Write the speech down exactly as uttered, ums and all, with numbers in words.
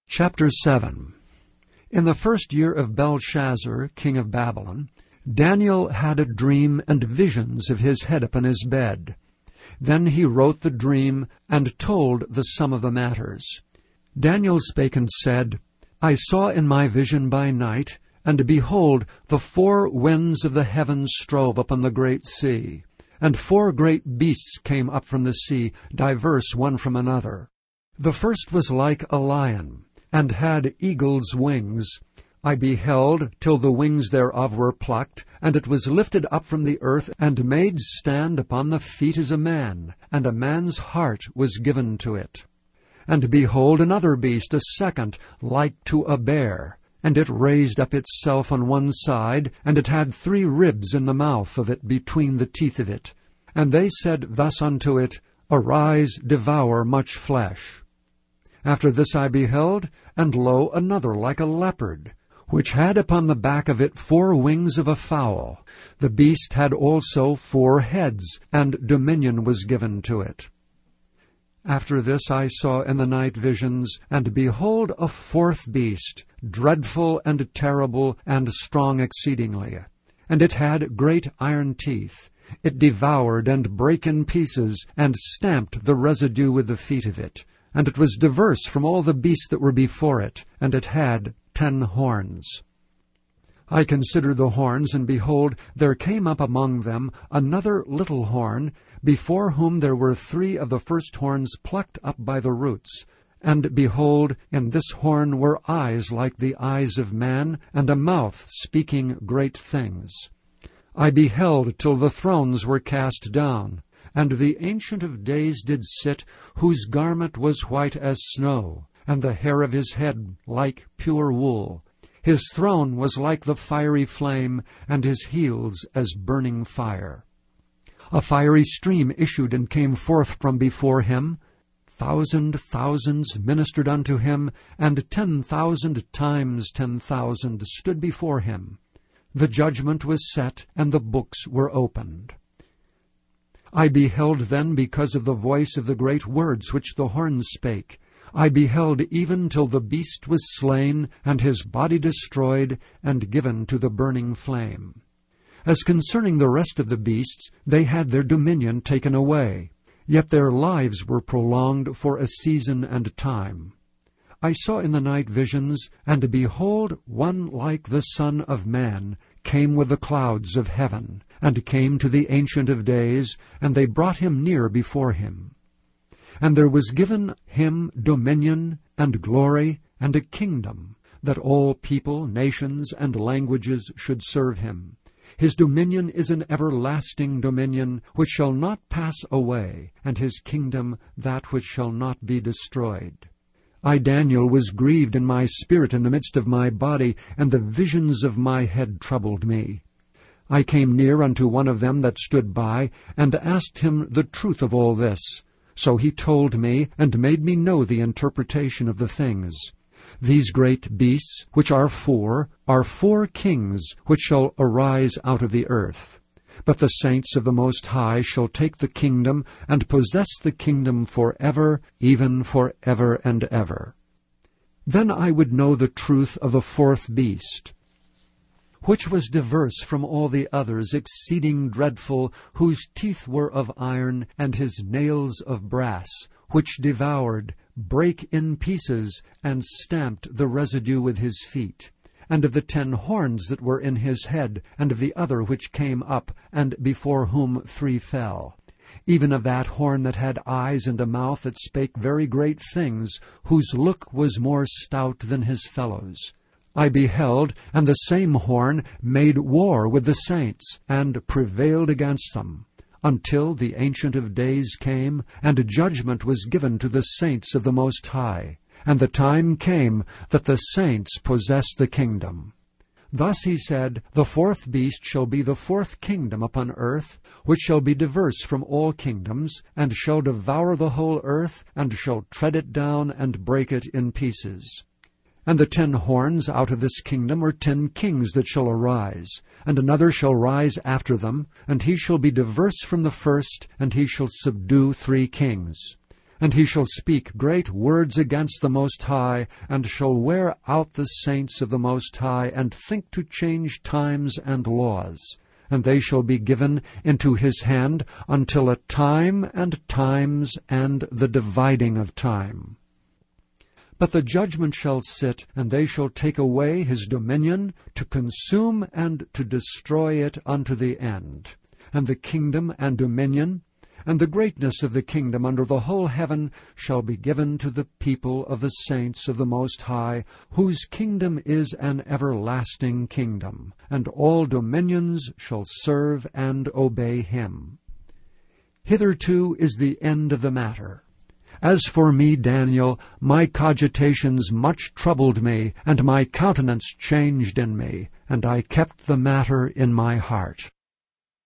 Chapter seven. In the first year of Belshazzar, king of Babylon, Daniel had a dream and visions of his head upon his bed. Then he wrote the dream, and told the sum of the matters. Daniel spake and said, I saw in my vision by night, and behold, the four winds of the heavens strove upon the great sea. And four great beasts came up from the sea, diverse one from another. The first was like a lion, and had eagle's wings. I beheld till the wings thereof were plucked, and it was lifted up from the earth, and made stand upon the feet as a man, and a man's heart was given to it. And behold another beast, a second, like to a bear, and it raised up itself on one side, and it had three ribs in the mouth of it between the teeth of it. And they said thus unto it, Arise, devour much flesh. After this I beheld, and lo, another like a leopard, which had upon the back of it four wings of a fowl. The beast had also four heads, and dominion was given to it. After this I saw in the night visions, and behold a fourth beast, dreadful and terrible, and strong exceedingly. And it had great iron teeth. It devoured and brake in pieces, and stamped the residue with the feet of it. And it was diverse from all the beasts that were before it, and it had ten horns. I considered the horns, and behold, there came up among them another little horn, before whom there were three of the first horns plucked up by the roots. And behold, in this horn were eyes like the eyes of man, and a mouth speaking great things. I beheld till the thrones were cast down, and the Ancient of Days did sit, whose garment was white as snow, and the hair of his head like pure wool. His throne was like the fiery flame, and his heels as burning fire. A fiery stream issued and came forth from before him. Thousand thousands ministered unto him, and ten thousand times ten thousand stood before him. The judgment was set, and the books were opened. I beheld then because of the voice of the great words which the horns spake. I beheld even till the beast was slain, and his body destroyed, and given to the burning flame. As concerning the rest of the beasts, they had their dominion taken away, yet their lives were prolonged for a season and time. I saw in the night visions, and behold, one like the Son of Man came with the clouds of heaven, and came to the Ancient of Days, and they brought him near before him. And there was given him dominion, and glory, and a kingdom, that all people, nations, and languages should serve him. His dominion is an everlasting dominion, which shall not pass away, and his kingdom that which shall not be destroyed. I, Daniel, was grieved in my spirit in the midst of my body, and the visions of my head troubled me. I came near unto one of them that stood by, and asked him the truth of all this. So he told me, and made me know the interpretation of the things. These great beasts, which are four, are four kings, which shall arise out of the earth. But the saints of the Most High shall take the kingdom, and possess the kingdom for ever, even for ever and ever. Then I would know the truth of the fourth beast, which was diverse from all the others, exceeding dreadful, whose teeth were of iron, and his nails of brass, which devoured, brake in pieces, and stamped the residue with his feet. And of the ten horns that were in his head, and of the other which came up, and before whom three fell. Even of that horn that had eyes and a mouth that spake very great things, whose look was more stout than his fellows. I beheld, and the same horn made war with the saints, and prevailed against them, until the Ancient of Days came, and judgment was given to the saints of the Most High. And the time came that the saints possessed the kingdom. Thus he said, The fourth beast shall be the fourth kingdom upon earth, which shall be diverse from all kingdoms, and shall devour the whole earth, and shall tread it down, and break it in pieces. And the ten horns out of this kingdom are ten kings that shall arise, and another shall rise after them, and he shall be diverse from the first, and he shall subdue three kings. And he shall speak great words against the Most High, and shall wear out the saints of the Most High, and think to change times and laws. And they shall be given into his hand until a time and times and the dividing of time. But the judgment shall sit, and they shall take away his dominion, to consume and to destroy it unto the end. And the kingdom and dominion, and the greatness of the kingdom under the whole heaven shall be given to the people of the saints of the Most High, whose kingdom is an everlasting kingdom, and all dominions shall serve and obey him. Hitherto is the end of the matter. As for me, Daniel, my cogitations much troubled me, and my countenance changed in me, and I kept the matter in my heart.